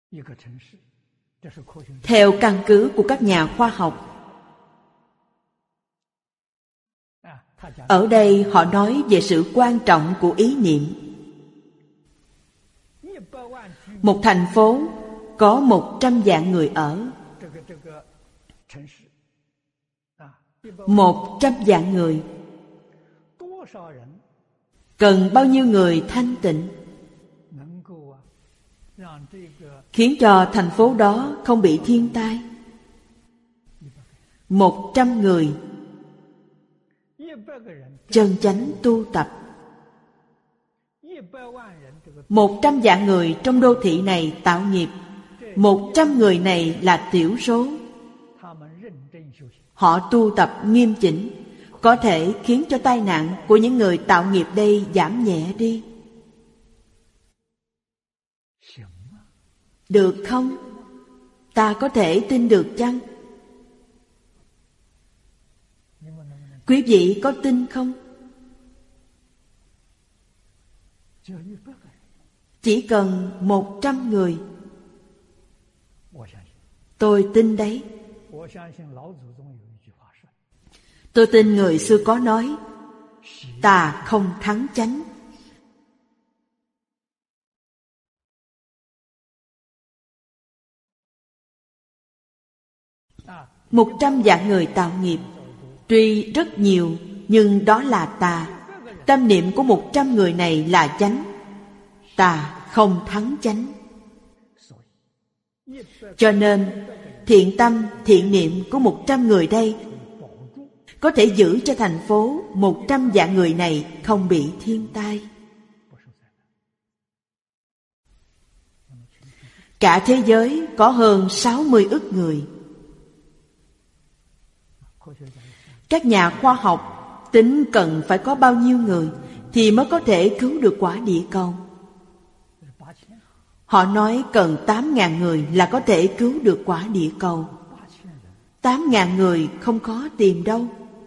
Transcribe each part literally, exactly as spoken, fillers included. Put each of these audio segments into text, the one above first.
Theo căn cứ của các nhà khoa học, ở đây họ nói về sự quan trọng của ý niệm. Một thành phố có một trăm vạn người ở. Một trăm vạn người cần bao nhiêu người thanh tịnh, khiến cho thành phố đó không bị thiên tai? Một trăm người chân chánh tu tập. Một trăm vạn người trong đô thị này tạo nghiệp. Một trăm người này là thiểu số. Họ tu tập nghiêm chỉnh, có thể khiến cho tai nạn của những người tạo nghiệp đây giảm nhẹ đi. Được không? Ta có thể tin được chăng? Quý vị có tin không? Chỉ cần một trăm người. Tôi tin đấy. Tôi tin người xưa có nói, tà không thắng chánh. Một trăm vạn người tạo nghiệp, tuy rất nhiều, nhưng đó là tà. Tâm niệm của một trăm người này là chánh. Tà không thắng chánh. Cho nên, thiện tâm, thiện niệm của một trăm người đây có thể giữ cho thành phố một trăm vạn người này không bị thiên tai. Cả thế giới có hơn sáu mươi ức người. Các nhà khoa học tính cần phải có bao nhiêu người thì mới có thể cứu được quả địa cầu. Họ nói cần tám ngàn người là có thể cứu được quả địa cầu. Tám ngàn người không khó tìm đâu.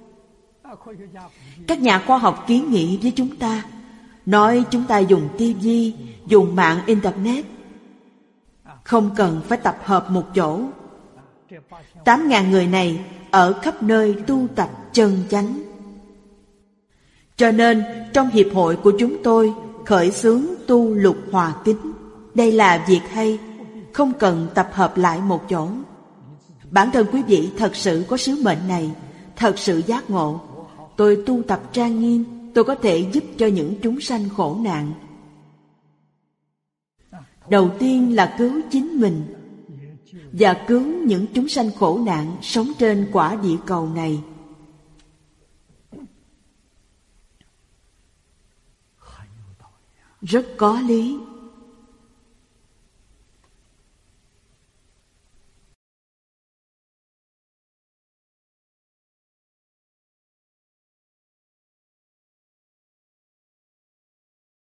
Các nhà khoa học kiến nghị với chúng ta, nói chúng ta dùng tivi, dùng mạng internet, không cần phải tập hợp một chỗ. Tám ngàn người này ở khắp nơi tu tập chân chánh. Cho nên trong hiệp hội của chúng tôi khởi xướng tu lục hòa kính. Đây là việc hay, không cần tập hợp lại một chỗ. Bản thân quý vị thật sự có sứ mệnh này, thật sự giác ngộ. Tôi tu tập trang nghiêm, tôi có thể giúp cho những chúng sanh khổ nạn. Đầu tiên là cứu chính mình và cứu những chúng sanh khổ nạn sống trên quả địa cầu này. Rất có lý.